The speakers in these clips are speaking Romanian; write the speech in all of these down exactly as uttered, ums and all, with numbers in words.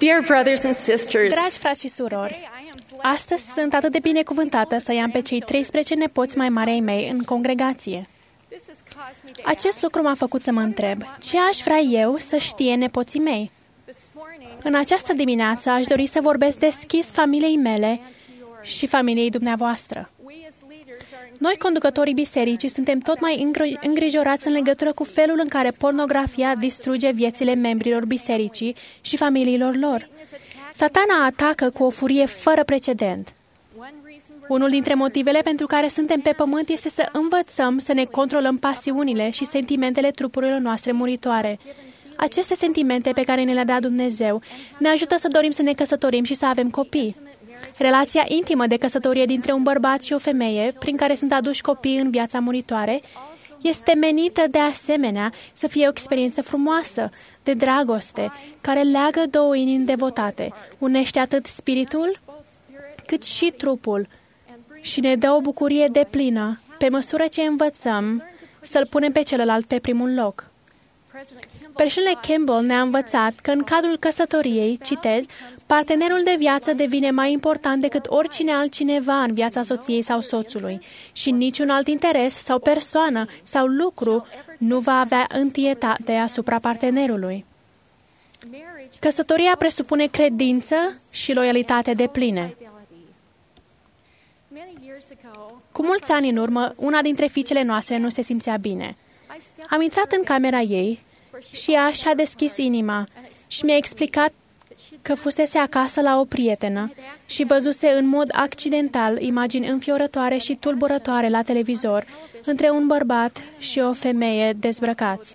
Dear brothers and sisters, Dragi frați și surori, astăzi sunt atât de binecuvântată să i-am pe cei treisprezece nepoți mai mari ai mei în congregație. Acest lucru m-a făcut să mă întreb, ce aș vrea eu să știe nepoții mei? În această dimineață aș dori să vorbesc deschis familiei mele și familiei dumneavoastră. Noi, conducătorii bisericii, suntem tot mai îngrijorați în legătură cu felul în care pornografia distruge viețile membrilor bisericii și familiilor lor. Satana atacă cu o furie fără precedent. Unul dintre motivele pentru care suntem pe pământ este să învățăm să ne controlăm pasiunile și sentimentele trupurilor noastre muritoare. Aceste sentimente pe care ne le-a dat Dumnezeu ne ajută să dorim să ne căsătorim și să avem copii. Relația intimă de căsătorie dintre un bărbat și o femeie, prin care sunt aduși copii în viața muritoare, este menită de asemenea să fie o experiență frumoasă, de dragoste, care leagă două inimi devotate, unește atât spiritul cât și trupul și ne dă o bucurie deplină pe măsură ce învățăm să-l punem pe celălalt pe primul loc. Președintele Campbell ne-a învățat că în cadrul căsătoriei, citez, partenerul de viață devine mai important decât oricine altcineva în viața soției sau soțului și niciun alt interes sau persoană sau lucru nu va avea întâietate asupra partenerului. Căsătoria presupune credință și loialitate depline. Cu mulți ani în urmă, una dintre fiicele noastre nu se simțea bine. Am intrat în camera ei și ea și-a deschis inima și mi-a explicat că fusese acasă la o prietenă și văzuse în mod accidental imagini înfiorătoare și tulburătoare la televizor între un bărbat și o femeie dezbrăcați.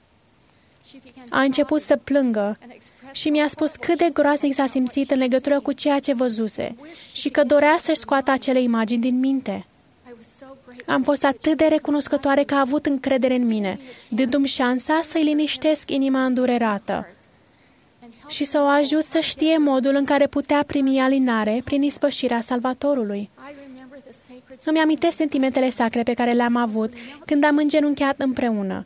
A început să plângă și mi-a spus cât de groaznic s-a simțit în legătură cu ceea ce văzuse și că dorea să-și scoată acele imagini din minte. Am fost atât de recunoscătoare că a avut încredere în mine, dându-mi șansa să-i liniștesc inima îndurerată și să o ajut să știe modul în care putea primi alinare prin ispășirea Salvatorului. Îmi amintesc sentimentele sacre pe care le-am avut când am îngenunchiat împreună,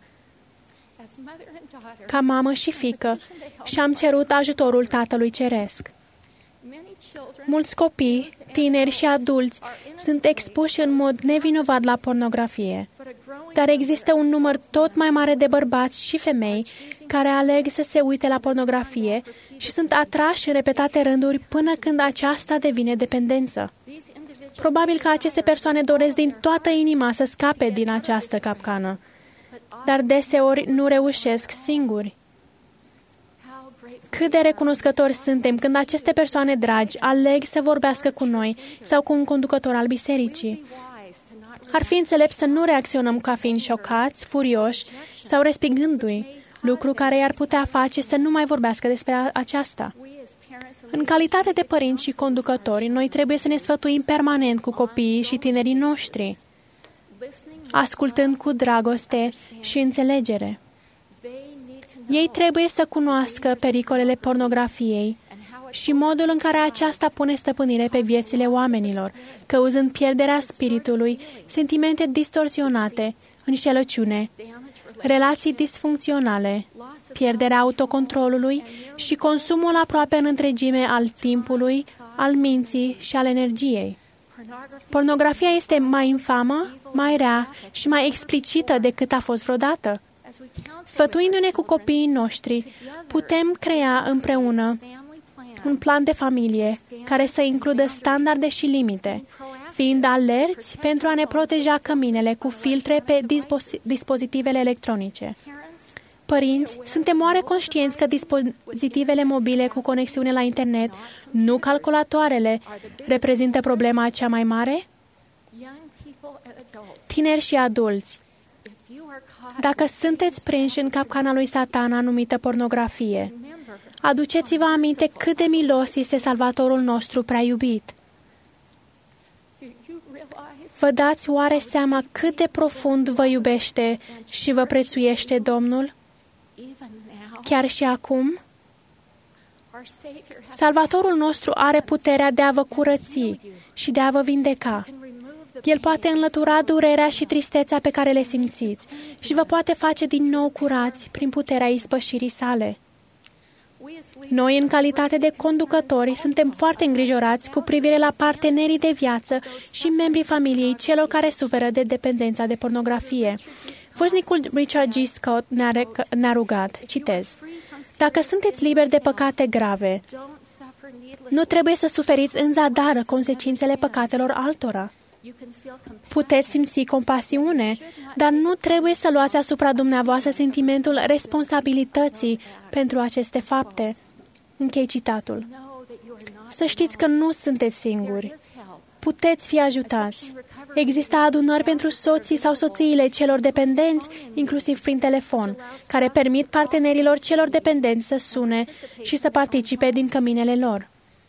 ca mamă și fiică, și am cerut ajutorul Tatălui Ceresc. Mulți copii, tineri și adulți sunt expuși în mod nevinovat la pornografie, dar există un număr tot mai mare de bărbați și femei care aleg să se uite la pornografie și sunt atrași în repetate rânduri până când aceasta devine dependență. Probabil că aceste persoane doresc din toată inima să scape din această capcană, dar deseori nu reușesc singuri. Cât de recunoscători suntem când aceste persoane dragi aleg să vorbească cu noi sau cu un conducător al bisericii. Ar fi înțelept să nu reacționăm ca fiind șocați, furioși sau respingându-i, lucru care i-ar putea face să nu mai vorbească despre aceasta. În calitate de părinți și conducători, noi trebuie să ne sfătuim permanent cu copiii și tinerii noștri, ascultând cu dragoste și înțelegere. Ei trebuie să cunoască pericolele pornografiei și modul în care aceasta pune stăpânire pe viețile oamenilor, cauzând pierderea spiritului, sentimente distorsionate, înșelăciune, relații disfuncționale, pierderea autocontrolului și consumul aproape în întregime al timpului, al minții și al energiei. Pornografia este mai infamă, mai rea și mai explicită decât a fost vreodată. Sfătuindu-ne cu copiii noștri, putem crea împreună un plan de familie care să includă standarde și limite, fiind alerți pentru a ne proteja căminele cu filtre pe dispozitivele electronice. Părinți, suntem oare conștienți că dispozitivele mobile cu conexiune la internet, nu calculatoarele, reprezintă problema cea mai mare? Tineri și adulți, dacă sunteți prinși în capcana lui Satana numită pornografie, aduceți-vă aminte cât de milos este Salvatorul nostru prea iubit. Vă dați oare seama cât de profund vă iubește și vă prețuiește Domnul? Chiar și acum? Salvatorul nostru are puterea de a vă curăți și de a vă vindeca. El poate înlătura durerea și tristețea pe care le simțiți și vă poate face din nou curați prin puterea ispășirii sale. Noi, în calitate de conducători, suntem foarte îngrijorați cu privire la partenerii de viață și membrii familiei celor care suferă de dependența de pornografie. Vârstnicul Richard G. Scott ne-a, ne-a rugat, citez, dacă sunteți liberi de păcate grave, nu trebuie să suferiți în zadar consecințele păcatelor altora. Puteți simți compasiune, dar nu trebuie să luați asupra dumneavoastră sentimentul responsabilității pentru aceste fapte. Închei citatul. Să știți că nu sunteți singuri. Puteți fi ajutați. Există adunări pentru soții sau soțiile celor dependenți, inclusiv prin telefon, care permit partenerilor celor dependenți să sune și să participe din căminele lor.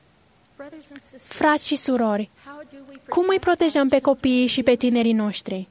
Frați și surori, cum îi protejăm pe copiii și pe tinerii noștri?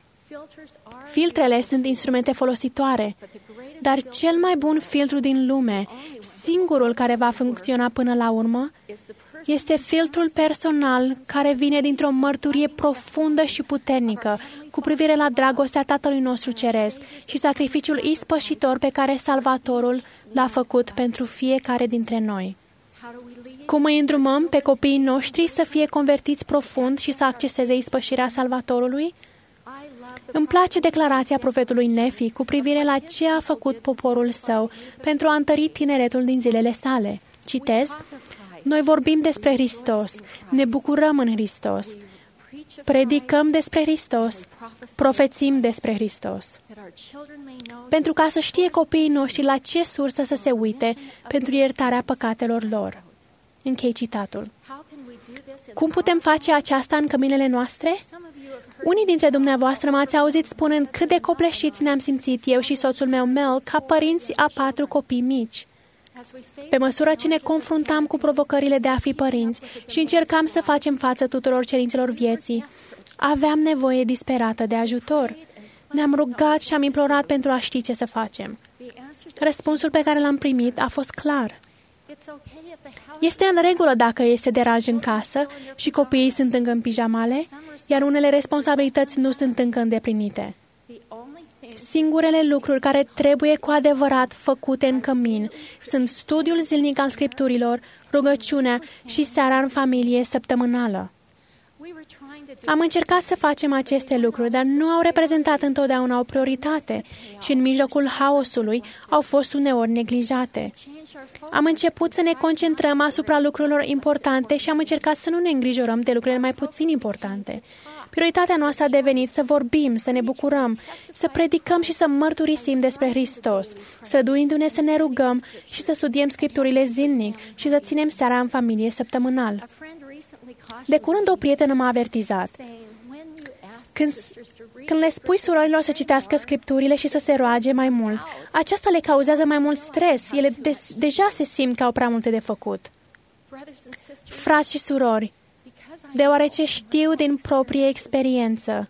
Filtrele sunt instrumente folositoare, dar cel mai bun filtru din lume, singurul care va funcționa până la urmă, este filtrul personal care vine dintr-o mărturie profundă și puternică cu privire la dragostea Tatălui nostru Ceresc și sacrificiul ispășitor pe care Salvatorul l-a făcut pentru fiecare dintre noi. Cum îi îndrumăm pe copiii noștri să fie convertiți profund și să acceseze ispășirea Salvatorului? Îmi place declarația profetului Nefi cu privire la ce a făcut poporul său pentru a întări tineretul din zilele sale. Citez, noi vorbim despre Hristos, ne bucurăm în Hristos, predicăm despre Hristos, profețim despre Hristos. Pentru ca să știe copiii noștri la ce sursă să se uite pentru iertarea păcatelor lor. Închei citatul. Cum putem face aceasta în căminele noastre? Unii dintre dumneavoastră m-ați auzit spunând cât de copleșiți ne-am simțit eu și soțul meu Mel ca părinți a patru copii mici. Pe măsură ce ne confruntam cu provocările de a fi părinți și încercam să facem față tuturor cerințelor vieții, aveam nevoie disperată de ajutor. Ne-am rugat și am implorat pentru a ști ce să facem. Răspunsul pe care l-am primit a fost clar. Este în regulă dacă este deranj în casă și copiii sunt încă în pijamale, iar unele responsabilități nu sunt încă îndeplinite. Singurele lucruri care trebuie cu adevărat făcute în cămin sunt studiul zilnic al Scripturilor, rugăciunea și seara în familie săptămânală. Am încercat să facem aceste lucruri, dar nu au reprezentat întotdeauna o prioritate și în mijlocul haosului au fost uneori neglijate. Am început să ne concentrăm asupra lucrurilor importante și am încercat să nu ne îngrijorăm de lucrurile mai puțin importante. Prioritatea noastră a devenit să vorbim, să ne bucurăm, să predicăm și să mărturisim despre Hristos, străduindu-ne să ne rugăm și să studiem Scripturile zilnic și să ținem seara în familie săptămânal. De curând o prietenă m-a avertizat. Când, când le spui surorilor să citească Scripturile și să se roage mai mult, aceasta le cauzează mai mult stres. Ele de, deja se simt că au prea multe de făcut. Frați și surori, deoarece știu din proprie experiență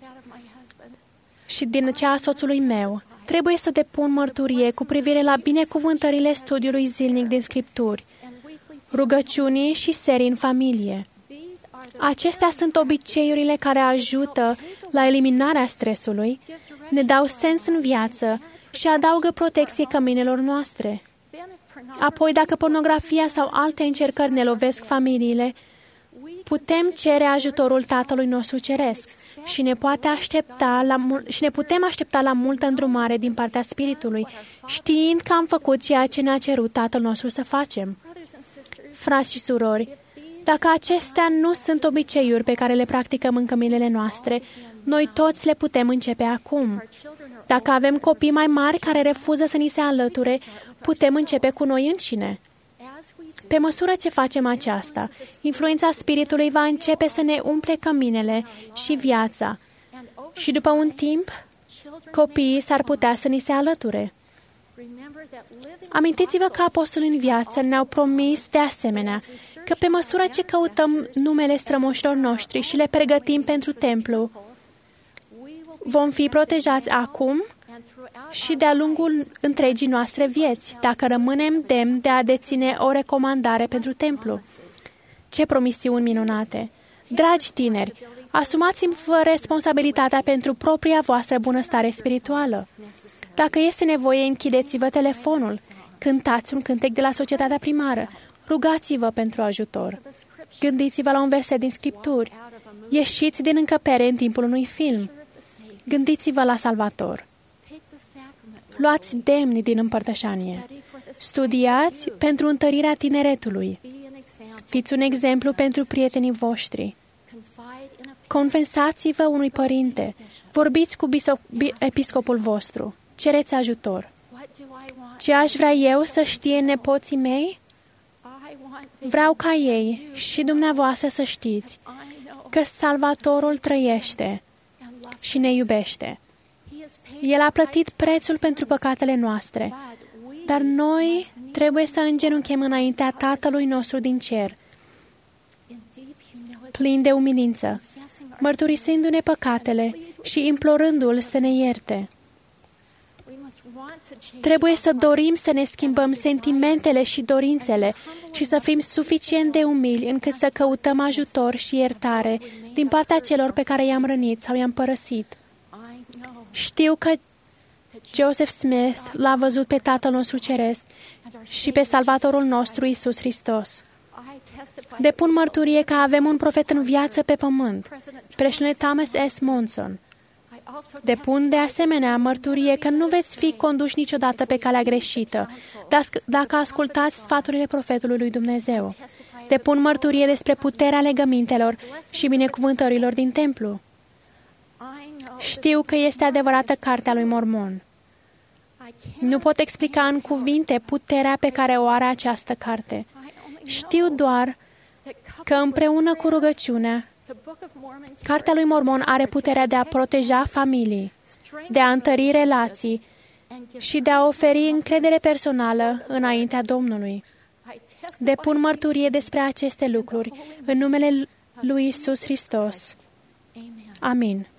și din cea a soțului meu, trebuie să depun mărturie cu privire la binecuvântările studiului zilnic din Scripturi, rugăciunii și serii în familie. Acestea sunt obiceiurile care ajută la eliminarea stresului, ne dau sens în viață și adaugă protecție căminelor noastre. Apoi, dacă pornografia sau alte încercări ne lovesc familiile, putem cere ajutorul Tatălui nostru Ceresc și ne, poate aștepta la mul- și ne putem aștepta la multă îndrumare din partea Spiritului, știind că am făcut ceea ce ne-a cerut Tatăl nostru să facem. Frați și surori, dacă acestea nu sunt obiceiuri pe care le practicăm în căminele noastre, noi toți le putem începe acum. Dacă avem copii mai mari care refuză să ni se alăture, putem începe cu noi înșine. Pe măsură ce facem aceasta, influența Spiritului va începe să ne umple căminele și viața și după un timp, copiii s-ar putea să ni se alăture. Amintiți-vă că apostolii în viață ne-au promis de asemenea că pe măsură ce căutăm numele strămoșilor noștri și le pregătim pentru templu, vom fi protejați acum și de-a lungul întregii noastre vieți, dacă rămânem demni de a deține o recomandare pentru templu. Ce promisiuni minunate! Dragi tineri, asumați-vă responsabilitatea pentru propria voastră bunăstare spirituală. Dacă este nevoie, închideți-vă telefonul, Cântați un cântec de la societatea primară. Rugați-vă pentru ajutor. Gândiți-vă la un verset din Scripturi. Ieșiți din încăpere în timpul unui film. Gândiți-vă la Salvator. Luați demni din împărtășanie. Studiați pentru întărirea tineretului. Fiți un exemplu pentru prietenii voștri. Confesați-vă unui părinte. Vorbiți cu episcopul vostru. Cereți ajutor. Ce aș vrea eu să știe nepoții mei? Vreau ca ei și dumneavoastră să știți că Salvatorul trăiește și ne iubește. El a plătit prețul pentru păcatele noastre, dar noi trebuie să îngenunchem înaintea Tatălui nostru din cer, plin de umilință, mărturisindu-ne păcatele și implorându-L să ne ierte. Trebuie să dorim să ne schimbăm sentimentele și dorințele și să fim suficient de umili încât să căutăm ajutor și iertare din partea celor pe care i-am rănit sau i-am părăsit. Știu că Joseph Smith l-a văzut pe Tatăl nostru Ceresc și pe Salvatorul nostru Iisus Hristos. Depun mărturie că avem un profet în viață pe pământ, președintele Thomas S. Monson. Depun de asemenea mărturie că nu veți fi conduși niciodată pe calea greșită, dacă ascultați sfaturile profetului lui Dumnezeu. Depun mărturie despre puterea legămintelor și binecuvântărilor din templu. Știu că este adevărată cartea lui Mormon. Nu pot explica în cuvinte puterea pe care o are această carte. Știu doar că împreună cu rugăciunea, Cartea lui Mormon are puterea de a proteja familii, de a întări relații și de a oferi încredere personală înaintea Domnului. Depun mărturie despre aceste lucruri în numele lui Iisus Hristos. Amin.